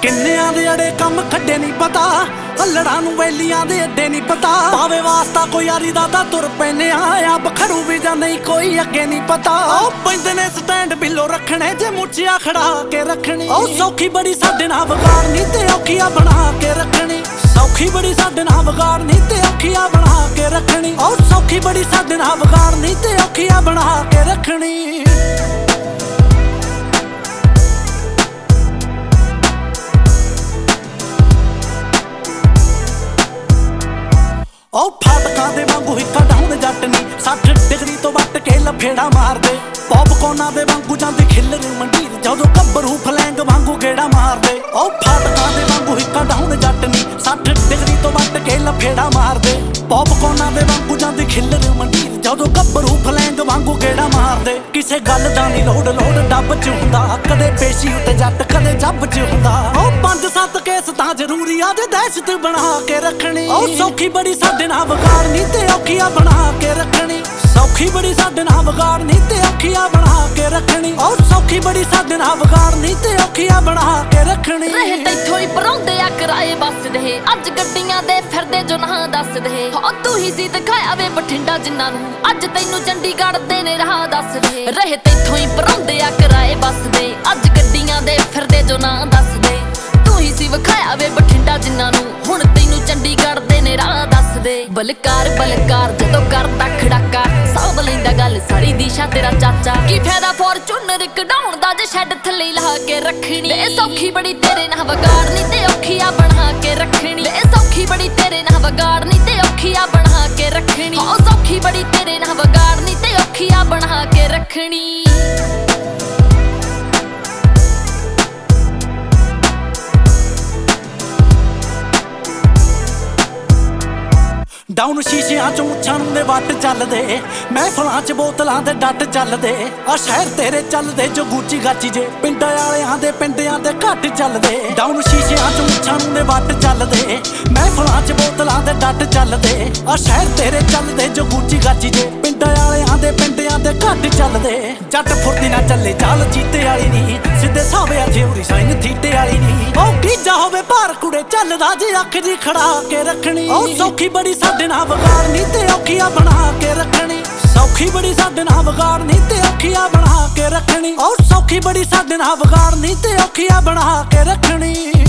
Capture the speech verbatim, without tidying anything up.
ਕਿੰਨਿਆਂ ਦੇ ਅੜੇ ਕੰਮ ਖੱਡੇ ਨਹੀਂ ਪਤਾ, ਹੱਲੜਾਂ ਨੂੰ ਵੈਲੀਆਂ ਦੇ ਅੱਡੇ ਨਹੀਂ ਪਤਾ। ਪਾਵੇ ਵਾਸਤਾ ਕੋਈ ਯਾਰੀ ਦਾ ਤਾਂ ਤੁਰ ਪੈਨੇ ਆ, ਬਖਰੂ ਵੀ ਜਾਂ ਨਹੀਂ ਕੋਈ ਅੱਗੇ ਨਹੀਂ ਪਤਾ। ਉਹ ਪੈਂਦੇ ਨੇ ਸਟੈਂਡ ਬਿੱਲੋ ਰੱਖਣੇ ਜੇ ਮੁੱਛਿਆ ਖੜਾ ਕੇ ਰੱਖਣੀ। ਉਹ ਸੌਖੀ ਬੜੀ ਸਾਡੇ ਨਾਲ ਵਿਗਾੜਨੀ ਤੇ ਔਖੀਆਂ ਬਣਾ ਕੇ ਰੱਖਣੀ। ਸੌਖੀ ਬੜੀ ਸਾਡੇ ਨਾਲ ਵਿਗਾੜਨੀ ਤੇ ਔਖੀਆਂ ਬਣਾ ਕੇ ਰੱਖਣੀ। ਉਹ ਸੌਖੀ ਬੜੀ ਸਾਡੇ ਨਾਲ ਵਿਗਾੜਨੀ ਤੇ ਔਖੀਆਂ ਬਣਾ ਕੇ ਰੱਖਣੀ। ਉਹ ਫਾਟਕਾਂ ਦੇ ਵਾਂਗੂ ਹਿੱਕਾ ਡਾਉਣ ਜੱਟ ਨੀ, ਸੱਠ ਡਿਗਰੀ ਤੋਂ ਵੱਟ ਕੇ ਲਫੇੜਾ ਮਾਰਦੇ। ਪੌਪਕੌਰਨਾਂ ਦੇ ਵਾਂਗੂ ਜਾਂਦੀ ਖਿੱਲਰ ਮੰਡੀਰ, ਜਦੋਂ ਗੱਭਰੂ ਫਲੈਂਗ ਵਾਂਗੂ ਗੇੜਾ ਮਾਰਦੇ। ਉਹ ਫਾਟਕਾਂ ਦੇ ਵਾਂਗੂ ਹਿੱਕਾ ਡਾਉਣ ਜੱਟ ਨੀ, ਸੱਠ ਡਿਗਰੀ ਤੋਂ ਵੱਟ ਕੇ ਲਫੇੜਾ ਮਾਰਦੇ। ਪੌਪਕੌਰਨਾਂ ਦੇ ਵਾਂਗੂ ਜਾਂਦੀ ਖਿੱਲਰ ਮੰਡੀਰ, ਜਦੋਂ ਗੱਭਰੂ ਫਲੈਂਗ ਵਾਂਗੂ ਗੇੜਾ ਮਾਰਦੇ। ਕਿਸੇ ਗੱਲ ਦਾ ਨੀ ਲੋੜ ਲੋੜ ਡੱਬ ਚ ਹੁੰਦਾ, ਕਦੇ ਪੇਸ਼ੀ ਉੱਤੇ ਜੱਟ ਕਦੇ ਜੱਬ ਚ ਹੁੰਦਾ। ਉਹ ਪੰਜ ਸੱਤ ਕੇਸ ਤਾਂ ਜ਼ਰੂਰੀ ਆ ਦੇ ਦਹਿਸ਼ਤ ਬਣਾ ਕੇ ਰੱਖਣੀ। ਉਹ ਸੌਖੀ ਬੜੀ ਸਾਡੇ ਨਾਲ ਵਿਗਾੜਨੀ ਤੇ ਔਖੀਆਂ ਬਣਾ ਕੇ ਰੱਖਣੀ। ਸੌਖੀ ਬੜੀ ਸਾਡੇ ਨਾਲ ਵਿਗਾੜਨੀ ਤੇ ਔਖੀਆਂ ਬਣਾ ਕੇ ਰੱਖਣੀ। ਉਹ ਸੌਖੀ ਬੜੀ ਸਾਡੇ ਨਾਲ ਵਿਗਾੜਨੀ ਤੇ ਔਖੀਆਂ ਬਣਾ ਕੇ ਰੱਖਣੀ। ਰਹੇ ਤੈਥੋਂ ਹੀ ਪਰਾਉਂਦੇ ਆ ਕਿਰਾਏ ਬੱਸ ਦੇ, ਅੱਜ ਗੱਡੀਆਂ ਦੇ ਫਿਰਦੇ ਜੋ ਨਾ ਦੱਸਦੇ। ਹੋ ਤੂੰ ਹੀ ਸੀ ਦਿਖਾਇਆ ਵੇ ਬਠਿੰਡਾ ਜਿਨ੍ਹਾਂ ਨੂੰ, ਅੱਜ ਤੈਨੂੰ ਚੰਡੀਗੜ੍ਹ ਦੇ ਨੇ ਰਾਹ ਦੱਸਦੇ। ਰਹੇ ਤੈਥੋਂ ਹੀ ਪਰਾਉਂਦੇ ਆ ਕਿਰਾਏ ਬੱਸ ਦੇ, ਅੱਜ ਗੱਡੀਆਂ ਦੇ ਫਿਰਦੇ ਜੋ ਨਾ ਦੱਸਦੇ। ਤੂੰ ਹੀ ਸੀ ਵਿਖਾਇਆ ਵੇ ਬਠਿੰਡਾ ਜਿਨ੍ਹਾਂ ਨੂੰ, ਹੁਣ ਤੈਨੂੰ ਚੰਡੀਗੜ੍ਹ ਦੇ ਨੇ ਰਾਹ ਦੱਸਦੇ। ਬਲਕਾਰ ਬਲਕਾਰ ਜਦੋਂ ਕਰਦਾ ਖੜਾਕਾ, ਸਾਂਭ ਲੈਂਦਾ ਗੱਲ ਸਾਰੀ ਦਿਸ਼ਾ ਤੇਰਾ ਚਾਚਾ। ਕੀ ਫਾਇਦਾ ਫੋਰਚੂਨਰ ਕਢਾਉਣ ਦਾ ਜੇ ਸ਼ੈੱਡ ਥੱਲੇ ਲਾ ਕੇ ਰੱਖਣੀ। ਵੇ ਸੌਖੀ ਬੜੀ ਤੇਰੇ ਨਾਲ ਵਿਗਾੜਨੀ ਤੇ ਔਖੀਆਂ ਬਣਾ ਕੇ ਰੱਖਣੀ। ਵੇ ਸੌਖੀ ਬੜੀ ਤੇਰੇ ਨਾਲ ਵਿਗਾੜਨੀ ਤੇ ਔਖੀਆਂ ਬਣਾ ਕੇ ਰੱਖਣੀ। ਹੋ ਸੌਖੀ ਬੜੀ ਤੇਰੇ ਨਾਲ ਵਿਗਾੜਨੀ ਤੇ ਔਖੀਆਂ ਬਣਾ ਕੇ ਰੱਖਣੀ। ਡਾਊਨ ਸ਼ੀਸ਼ਿਆਂ ਚੋਂ ਮੁੱਛਾਂ ਨੂੰ ਦੇ ਵੱਟ ਚੱਲਦੇ, ਮਹਿਫਲਾਂ ਚ ਬੋਤਲਾਂ ਦੇ ਡੱਟ ਚੱਲਦੇ। ਆ ਸ਼ਹਿਰ ਤੇਰੇ ਚੱਲਦੇ ਜੋ ਗੂਚੀ ਗਾਚੀ ਜੇ, ਪਿੰਡਾਂ ਵਾਲਿਆਂ ਦੇ ਪਿੰਡਿਆਂ ਦੇ ਘੱਟ ਚੱਲਦੇ। ਡਾਊਨ ਸ਼ੀਸ਼ਿਆਂ ਚੋਂ ਮੁੱਛਾਂ ਨੂੰ ਦੇ ਵੱਟ ਚੱਲਦੇ, ਮਹਿਫਲਾਂ ਚ ਬੋਤਲਾਂ ਦੇ ਡੱਟ ਚੱਲਦੇ। ਆ ਸ਼ਹਿਰ ਤੇਰੇ ਚੱਲਦੇ ਜੋ ਗੂਚੀ ਗਾਚੀ ਜੇ, ਪਿੰਡਾਂ ਵਾਲਿਆਂ ਦੇ ਪਿੰਡਿਆਂ ਦੇ ਘੱਟ ਚੱਲਦੇ। ਜੱਟ ਫੁਰਤੀ ਨਾ ਚੱਲੇ ਚਾਲ ਚੀਤੇ ਵਾਲੀ ਨੀ, ਸਿੱਧੇ ਸਾਵੇ ਥਿਉਰੀ ਸਾਈਨ ਥੀਟੇ ਵਾਲੀ ਨੀ। ਉਹ ਗੀਜਾ ਹੋਵੇ ਭਾਰ ਕੁੜੇ ਚੱਲਦਾ ਜੇ ਅੱਖ ਜੀ ਖੜਾ ਕੇ ਰੱਖਣੀ। ਉਹ ਸੌਖੀ ਬੜੀ ਸਾਡੇ ਨਾਲ ਵਿਗਾੜਨੀ ਤੇ ਔਖੀਆਂ ਬਣਾ ਕੇ ਰੱਖਣੀ। ਸੌਖੀ ਬੜੀ ਸਾਡੇ ਨਾਲ ਵਿਗਾੜਨੀ ਤੇ ਔਖੀਆਂ ਬਣਾ ਕੇ ਰੱਖਣੀ। ਉਹ ਸੌਖੀ ਬੜੀ ਸਾਡੇ ਨਾਲ ਵਿਗਾੜਨੀ ਤੇ ਔਖੀਆਂ ਬਣਾ ਕੇ ਰੱਖਣੀ।